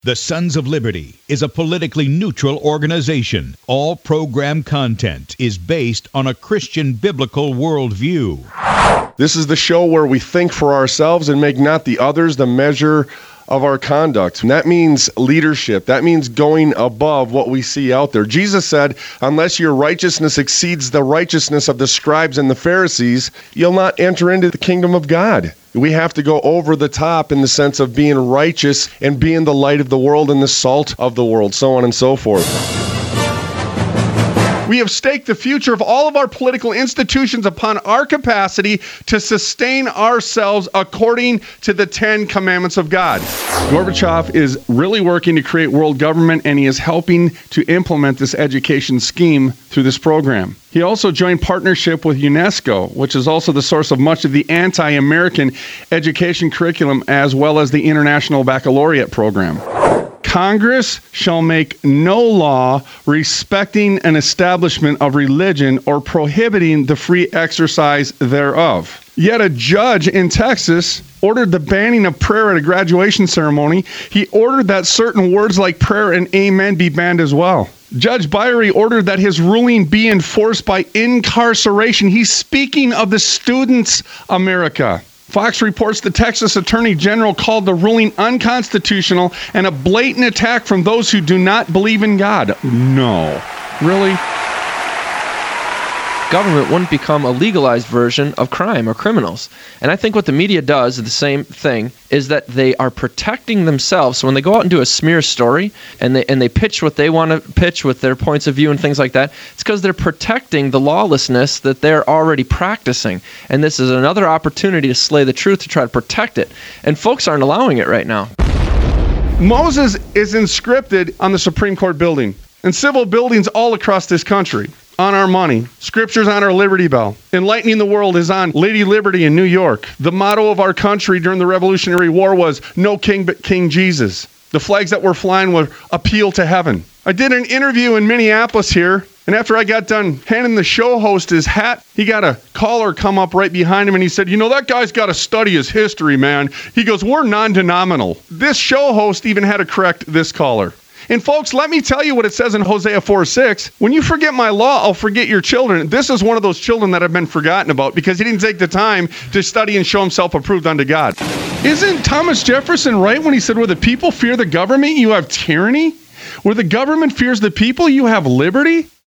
The Sons of Liberty is a politically neutral organization. All program content is based on a Christian biblical worldview. This is the show where we think for ourselves and make not the others the measure of our conduct. And that means leadership. That means going above what we see out there. Jesus said, unless your righteousness exceeds the righteousness of the scribes and the Pharisees, you'll not enter into the kingdom of God. We have to go over the top in the sense of being righteous and being the light of the world and the salt of the world, so on and so forth. We have staked the future of all of our political institutions upon our capacity to sustain ourselves according to the 10 commandments of God. Gorbachev is really working to create world government, and he is helping to implement this education scheme through this program. He also joined partnership with UNESCO, which is also the source of much of the anti-American education curriculum, as well as the International Baccalaureate program. Congress shall make no law respecting an establishment of religion or prohibiting the free exercise thereof. Yet a judge in Texas ordered the banning of prayer at a graduation ceremony. He ordered that certain words like prayer and amen be banned as well. Judge Byery ordered that his ruling be enforced by incarceration. He's speaking of the students' America. Fox reports the Texas Attorney General called the ruling unconstitutional and a blatant attack from those who do not believe in God. No. Really? Government wouldn't become a legalized version of crime or criminals. And I think what the media does, the same thing, is that they are protecting themselves. So when they go out and do a smear story and they pitch what they want to pitch with their points of view and things like that, it's because they're protecting the lawlessness that they're already practicing. And this is another opportunity to slay the truth, to try to protect it. And folks aren't allowing it right now. Moses is inscripted on the Supreme Court building and civil buildings all across this country. On our money. Scripture's on our Liberty Bell. Enlightening the world is on Lady Liberty in New York. The motto of our country during the Revolutionary War was, no king but King Jesus. The flags that were flying were appeal to heaven. I did an interview in Minneapolis here, and after I got done handing the show host his hat, he got a caller come up right behind him, and he said, that guy's got to study his history, man. He goes, we're non-denominational. This show host even had to correct this caller. And folks, let me tell you what it says in Hosea 4:6. When you forget my law, I'll forget your children. This is one of those children that have been forgotten about because he didn't take the time to study and show himself approved unto God. Isn't Thomas Jefferson right when he said, where the people fear the government, you have tyranny? Where the government fears the people, you have liberty?